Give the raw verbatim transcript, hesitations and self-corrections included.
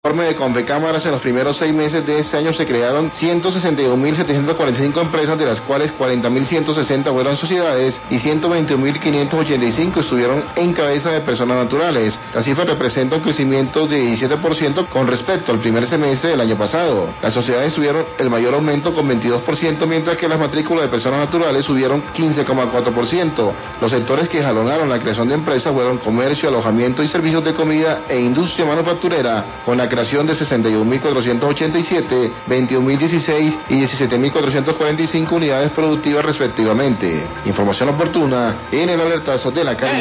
informe de Confecámaras, en los primeros seis meses de este año se crearon ciento sesenta y un mil setecientas cuarenta y cinco empresas, de las cuales cuarenta mil ciento sesenta fueron sociedades y ciento veintiún mil quinientas ochenta y cinco estuvieron en cabeza de personas naturales. La cifra representa un crecimiento de diecisiete por ciento con respecto al primer semestre del año pasado. Las sociedades tuvieron el mayor aumento con veintidós por ciento, mientras que las matrículas de personas naturales subieron quince coma cuatro por ciento. Los sectores que jalonaron la creación de empresas fueron comercio, alojamiento y servicios de comida e industria manufacturera, con la creación de sesenta y un mil cuatrocientos ochenta y siete, veintiún mil dieciséis y diecisiete mil cuatrocientas cuarenta y cinco unidades productivas respectivamente. Información oportuna en el alertazo de la calle.